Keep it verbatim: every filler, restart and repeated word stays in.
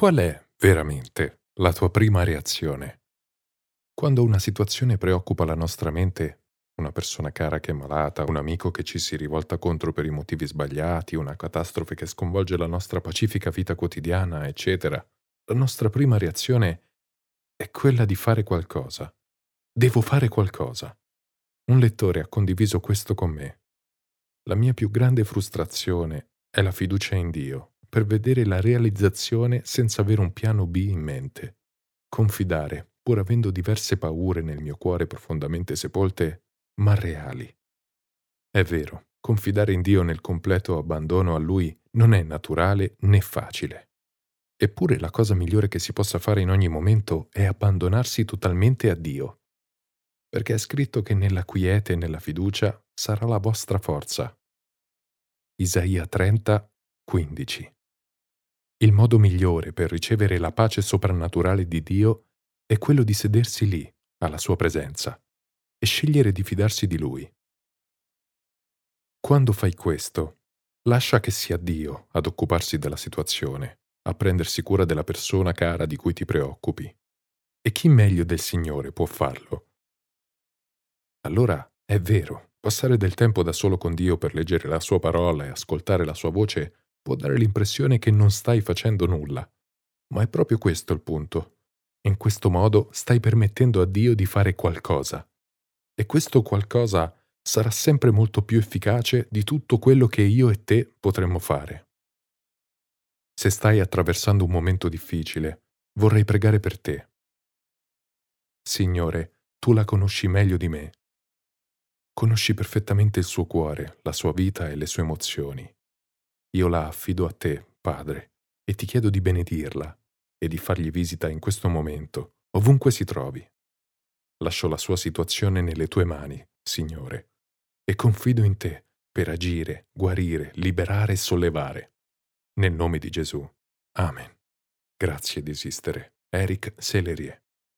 Qual è, veramente, la tua prima reazione? Quando una situazione preoccupa la nostra mente, una persona cara che è malata, un amico che ci si rivolta contro per i motivi sbagliati, una catastrofe che sconvolge la nostra pacifica vita quotidiana, eccetera, la nostra prima reazione è quella di fare qualcosa. Devo fare qualcosa. Un lettore ha condiviso questo con me. La mia più grande frustrazione è la fiducia in Dio, per vedere la realizzazione senza avere un piano B in mente. Confidare, pur avendo diverse paure nel mio cuore profondamente sepolte, ma reali. È vero, confidare in Dio nel completo abbandono a Lui non è naturale né facile. Eppure la cosa migliore che si possa fare in ogni momento è abbandonarsi totalmente a Dio. Perché è scritto che nella quiete e nella fiducia sarà la vostra forza. Isaia trenta, quindici. Il modo migliore per ricevere la pace soprannaturale di Dio è quello di sedersi lì, alla sua presenza, e scegliere di fidarsi di Lui. Quando fai questo, lascia che sia Dio ad occuparsi della situazione, a prendersi cura della persona cara di cui ti preoccupi. E chi meglio del Signore può farlo? Allora, è vero, passare del tempo da solo con Dio per leggere la sua parola e ascoltare la sua voce può dare l'impressione che non stai facendo nulla. Ma è proprio questo il punto. In questo modo stai permettendo a Dio di fare qualcosa. E questo qualcosa sarà sempre molto più efficace di tutto quello che io e te potremmo fare. Se stai attraversando un momento difficile, vorrei pregare per te. Signore, tu la conosci meglio di me. Conosci perfettamente il suo cuore, la sua vita e le sue emozioni. Io la affido a te, Padre, e ti chiedo di benedirla e di fargli visita in questo momento, ovunque si trovi. Lascio la sua situazione nelle tue mani, Signore, e confido in te per agire, guarire, liberare e sollevare. Nel nome di Gesù. Amen. Grazie di esistere. Eric Sellerie.